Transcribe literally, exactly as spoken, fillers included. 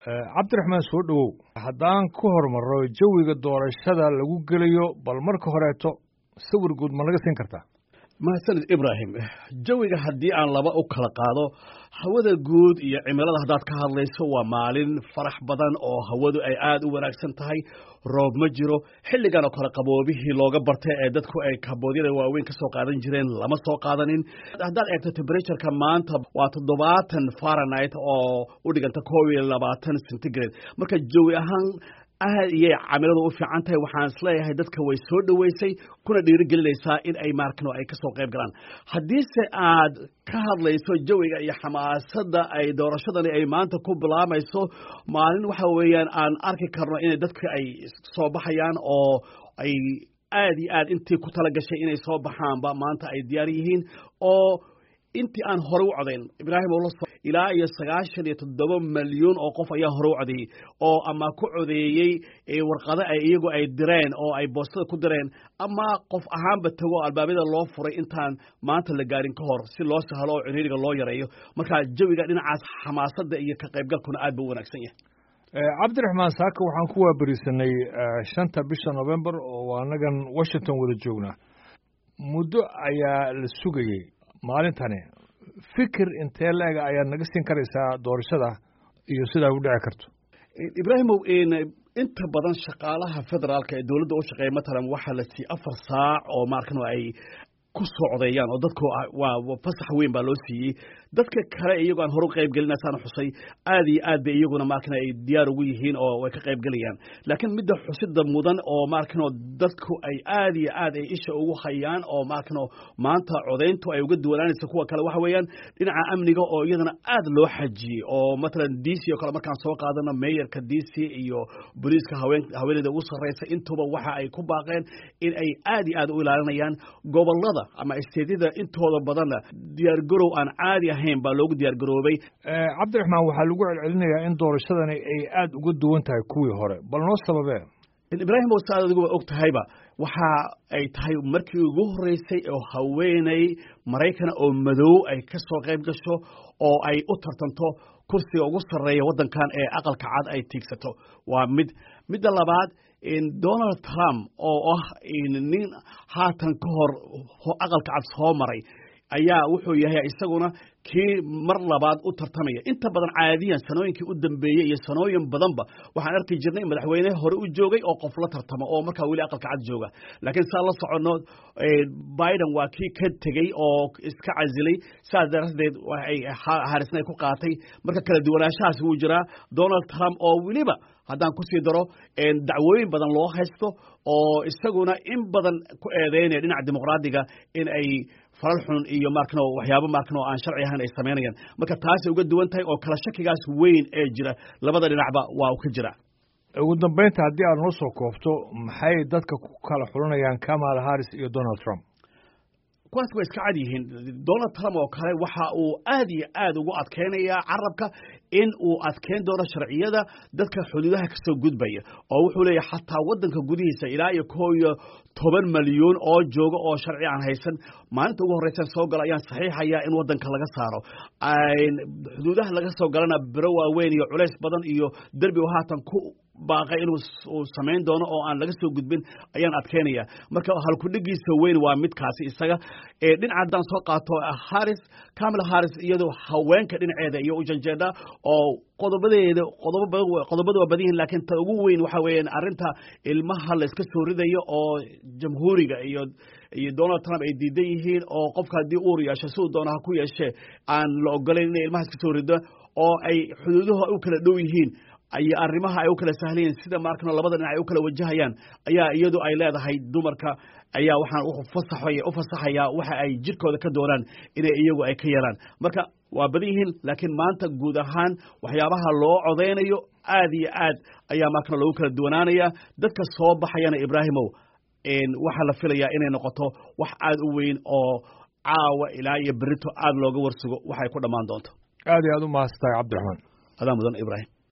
cabdiraxmaan soo dhowow haddaan ku hormarro jawiga doorashada lagu gelayo bal marka horeeto sawir guud ma laga siin kartaa mahadsanid ibraahim jawiga haddii aan laba u kala qaado hawada guud iyo cimilada haddaad ka hadlayso waa maalin farax badan oo hawadu ay aad u wanaagsan tahay roob ma jiro xilligan oo kale qaboobihii looga bartay ee dadku ay kaboodyada waaweyn ka soo qaadan jireen lama soo qaadanin haddaad eegto temperatureka maanta waa toddobaatan fahrenheit oo u dhiganta koob iyo labaatan centigrade marka jawi ahaan aad iyay camiladu u fiican tahay waxaan isleeyahay dadka way soo dhoweysay kuna dhiirigelinaysaa in ay maarkano ay ka soo qayb galaan haddiise aad ka hadlayso jawiga iyo xamaasadda ay doorashadani ay maanta ku bilaamayso maalin waxa weeyaan aan arki karno inay dadka ay soo baxayaan oo ay aad iyo aad intii ku tala gashay inay soo baxaanba maanta ay diyaar yihiin oo intii aan hore u codayn ibraahim oo la soo ilaa iyo sagaashan iyo toddoba malyan oo qof ayaa hore u codeeyey oo ama ku codeeyey warqado ay iyagu ay direen oo ay boostada ku direen ama qof ahaanba tago albaabada loo furay intaan maanta la gaarin ka hor si loo sahlo oo ciriiriga loo yareeyo marka jawiga dhinacaas xamaasadda iyo ka qaybgalkuna aad buu u wanaagsan yahay cabdiraxmaan saaka waxaan ku waabarisanay shanta bisha november oo annagan washington wada joognaa muddo ayaa la sugayey maalintani fikir intee la-ega ayaad naga siin karaysaa doorashada iyo sidaa u dhici karto ibraahimow inta badan shaqaalaha federaalka ee dowladda u shaqeeya matalan waxaa la siiyey afar saac oo maarkano ay ku soo codeeyaan oo dadku waa fasax weyn baa loo siiyey dadka kale iyagoo aan hore u qayb gelinaysaan xusay aad iyo aad bay iyaguna maarkano ay diyaar ugu yihiin oo way ka qayb gelayaan laakiin midda xusida mudan oo maarkano dadku ay aad iyo aad ay isha ugu hayaan oo maarkano maanta codeyntu ay uga duwanaanaysa kuwa kale waxa weeyaan dhinaca amniga oo iyadana aad loo xajiyey oo matalan d c oo kale markaan soo qaadano meeyarka d c iyo booliiska haween haweeneyda ugu sarreysa intuba waxa ay ku baaqeen in ay aad iyo aad u ilaalinayaan gobollada ama isteedyada intooda badanna diyaargarow aan caadi ahayn baa loogu diyaargaroobay cabdiraxmaan waxaa lagu celcelinayaa in doorashadani ay aad uga duwan tahay kuwii hore bal noo sababee ibraahim oo saad adiguba og tahayba waxa ay tahay markii ugu horreysay oo haweeney maraykana oo madow ay ka soo qayb gasho oo ay u tartanto kursiga ugu sarreeya waddankan ee aqalka cad ay tiigsato waa mid midda labaad donald trump oo ah nin haatan ka hor aqalka cad soo maray ayaa wuxuu yahay isaguna kii mar labaad u tartamaya inta badan caadiyan sanooyinkii u dambeeyey iyo sanooyin badanba waxaan arki jirnay madaxweyne hore u joogay oo qof la tartamo oo markaa weli aqalka cad jooga laakiin saa la soconno biden waa kii ka tegey oo iska casilay saas daraadeed harisna ay ku qaatay marka kala duwanaanshahaas wuu jiraa donald trump oo weliba haddaan ku sii daro dacwooyin badan loo haysto oo isaguna in badan ku eedeynaya dhinaca dimuqraadiga in ay falal xun iyo maarkano waxyaabo maarkano aan sharci ahayn ay samaynayaan marka taasay uga duwan tahay oo kala shakigaas weyn ee jira labada dhinacba waa ka jira ugu dambeynta haddii aad noo soo koobto maxay dadka ku kala xulanayaan kamala harris iyo donald trump kuwaas way iska cad yihiin donald trump oo kale waxa uu aad iyo aad ugu adkeynayaa carabka in uu adkeyn doono sharciyada dadka xuduudaha ka soo gudbaya oo wuxuu leeyahay xataa waddanka gudihiisa ilaa iyo koob iyo toban malyan oo jooga oo sharci aan haysan maalinta ugu horreysan soo gala ayaan saxiixayaa in waddanka laga saaro xuduudaha laga soo galana biro waaweyn iyo culays badan iyo derbi oo haatan ku baaqay inuu samayn doono oo aan laga soo gudbin ayaan adkeynaya marka halkudhigiisa weyn waa midkaasi isaga dhinaca haddaan soo qaato harris kamala harris iyadoo haweenka dhinaceeda iyo u janjeedha oo qodobadeeda qodobo qodobada waa badan yihiin laakiin ta ugu weyn waxa weeyaan arrinta ilmaha la iska soo ridayo oo jamhuuriga iyo iyo donald trump ay diidan yihiin oo qofka haddii uur yeesho siduu doona ha ku yeeshee aan la ogolayn inay ilmaha iska soo rido oo ay xuduuduhu u kala dhow yihiin ay arrimaha ay u kala sahlayeen sida maarkano labada dhinac ay u kala wajahayaan ayaa iyadu ay leedahay dumarka ayaa waxaan u fasaxaya u fasaxayaa waxa ay jirkooda ka doonaan inay iyagu ay ka yeelaan marka waa badan yihiin laakiin maanta guud ahaan waxyaabaha loo codeynayo aad iyo aad ayaa maarkano lagu kala duwanaanaya dadka soo baxayana ibraahimow waxaa la filayaa inay noqoto wax aad u weyn oo caawa ilaa iyo berito aad looga warsugo waxay ku dhammaan doonto aad iyo aad u mahadsantahay cabdiraxmaan adaa mudan ibraahim